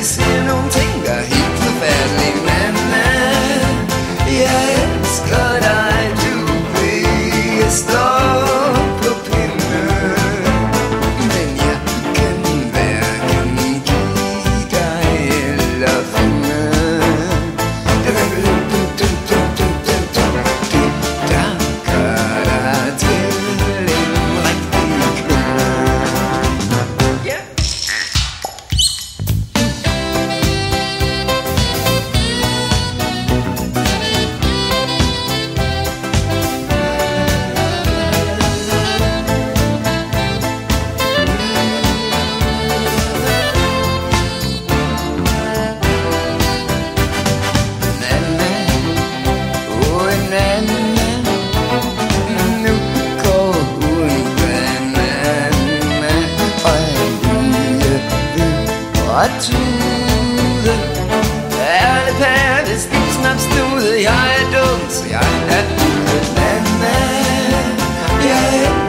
ser nogle ting, der er helt forfærdelige. Men jeg elsker dig, du ved, jeg står på pinde. Men jeg kan hverken give dig eller finde. Det der gør dig til en rigtig kvinde. Yeah. Og tude alle perle, snapsnude. Jeg er dum, så jeg er ude. Men jeg